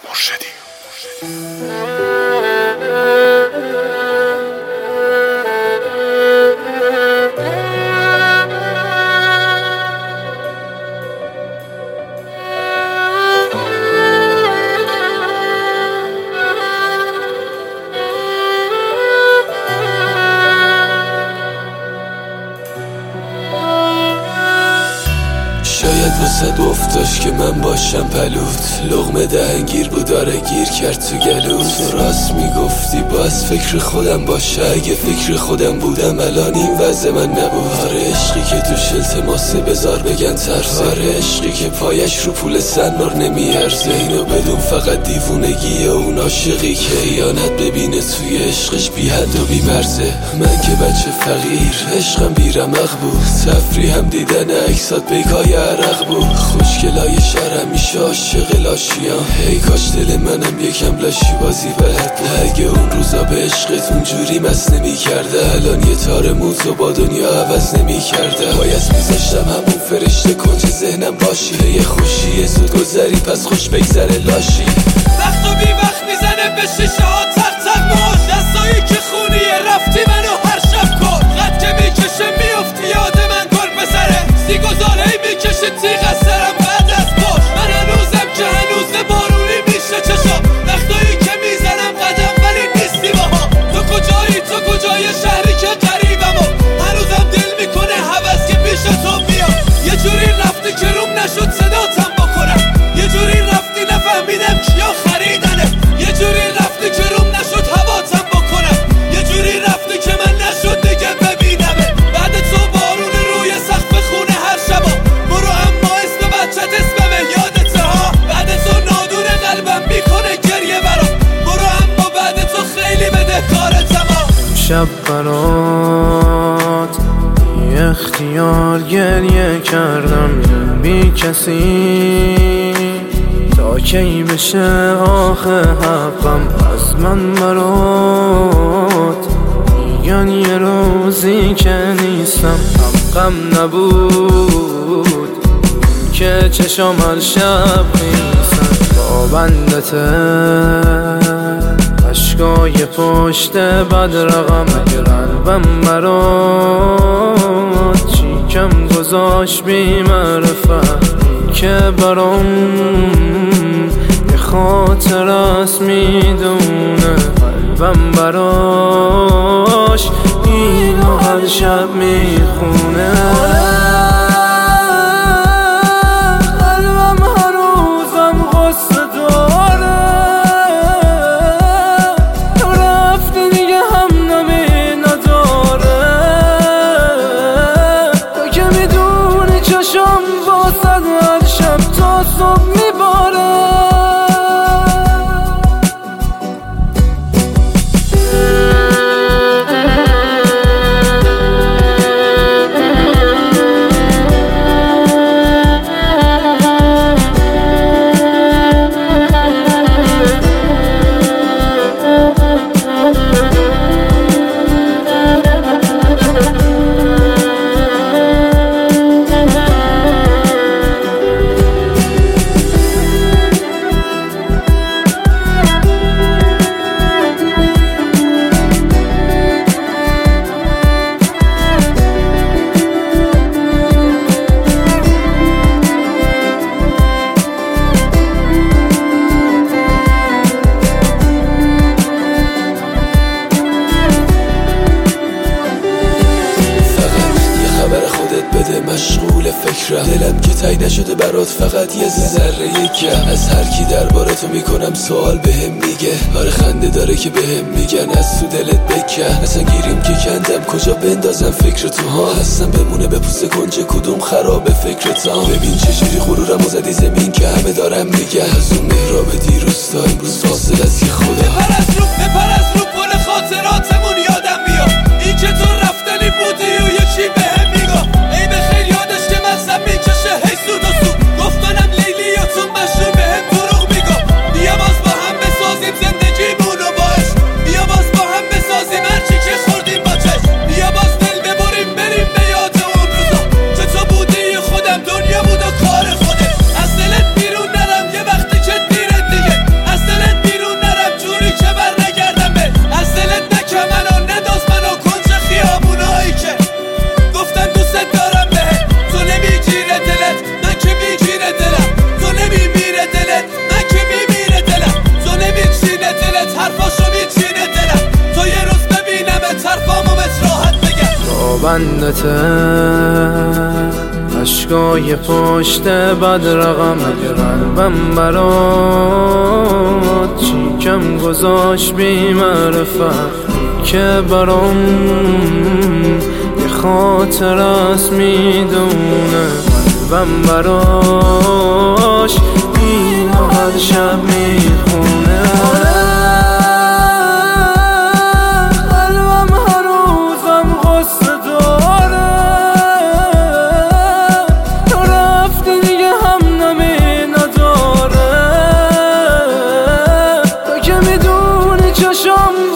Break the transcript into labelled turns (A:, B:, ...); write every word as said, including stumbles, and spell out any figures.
A: مرشدی.
B: شاید واسه گفتاش که من باشم پلوت، لقمه دهنگیر بود داره گیر کرد تو گلوت. تو راست میگفتی باز فکر خودم باشه، اگه فکر خودم بودم الان این وضع من نبود. آره عشقی که توش التماسه بذار بگن ترسه، آره عشقی که پایش رو پول سنار نمیارزه. اینو بدون فقط دیوونگی اون عاشقی که ایانت ببینه توی عشقش بی حد و بی مرزه. من که بچه فقیر عشقم بیرمق بود، تفریحم دیدن عکسات بیکای عرق بود. خوشگلای شهر همیشه عاشق لاشیام، ای کاش دل منم یکم لاشی بازی بهت بود. اگه اون روزا به عشقت اونجوری مست نمی کرده، الان یه تار موزو با دنیا عوض نمی کرده. باید میذاشتم همون فرشته کنج ذهنم باشی، یه خوشی زود گذری پس خوش بگذره لاشی.
C: وقت و بی وقت میزنه به شیشه ها تق تق موش، دستایی که خونیه رفتی منو هر شب کن. خط که میکشه میفتی یاد من گر بسره، سی گذاره میکشه تیغ از سرم بعد از باش. من هنوزم که هنوز بارونی میشه چشام، وقتایی که میزنم قدم ولی نیستی باها. تو کجایی تو کجای شهری که قریبم و هنوزم دل میکنه حوض که پیش تو بیام. یه جوری رفتی که روم نشد صداتم بکنم، یه جوری رفتی نفهمیدم کیا خریدنه، یه جوری رفتی که روم نشد هواتم بکنم، یه جوری رفتی که من نشد دیگه ببینمه. بعد تو بارون روی سقف خونه هر شبا، برو اما اسم بچت اسممه یادته ها. بعد تو نادون قلبم میکنه گریه برام، برو اما بعد تو خیلی بدهکارتم ها.
D: شب برات بی اختیار گریه کردم بی کسی، تا کی بشه آخه حقم از من برات. میگن یه روزی که نیستم حقم نبود، که چشم هر شب نیستم با بندته. عشقای پشت بد رقم اگه قلبم برات چیکم گذاشت بی معرفت که برام یه خاطر است میدونه قلبم براش اینو هر شب میخونه.
B: مشغول فکرم، دلم که تای نشده برات فقط یه ذره یکم. از هر کی درباره تو میکنم سوال بهم میگه، آره خنده داره که بهم میگن از تو دلت بکن. اصلا گیریم که کندم کجا بندازم فکر تو ها، هستم بمونه به پوست کنج کدوم خراب فکرت ها. ببین چجوری غرورمو زدی زمین که همه دارم میگن، از اون مهراب دیروز تا امروز فاصله از یه خدا.
C: بپر از رو بپر از رو پل خاطراتمون یادم بیا، این که تو رفتنی بودی و یه چی بهم میگو. ای بخیر یادش که مغزم میکشه هی سود و سود، گفت منم لیلی یا تو مشروع بهم دروغ میگو. بیا باز با هم بسازیم زندگیمونو باش، بیا باز با هم بسازیم هرچی که خوردیم با چشم. بیا باز دل ببریم بریم به یاد اون روزا که تو بودی خودم دنیا بود و کار خودت. از دلت بیرون نرم یه وقتی که دیره دیگه، از
D: بندته عشقای پشت بد رقم قلبم برات چی کم گذاشت بی معرفت که برام یه خاطر است میدونه قلبم براش اینو هر شب میخونه قلبم هر روزم غصه داره تو رفتی دیگه هم نمی نداره تو که میدونی چشم